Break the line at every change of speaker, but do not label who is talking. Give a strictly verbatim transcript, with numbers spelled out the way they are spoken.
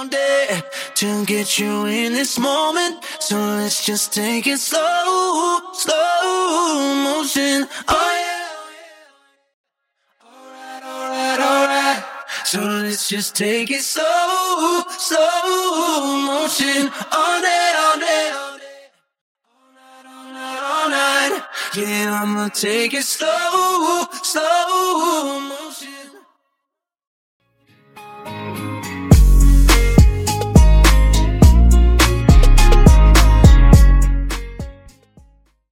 day to get you in this moment. So let's just take it slow, slow motion. Oh yeah. Alright, alright, alright. So let's just take it slow, slow motion. All day, all day, all day. All night, all night, all night. Yeah, I'ma take it slow, slow motion.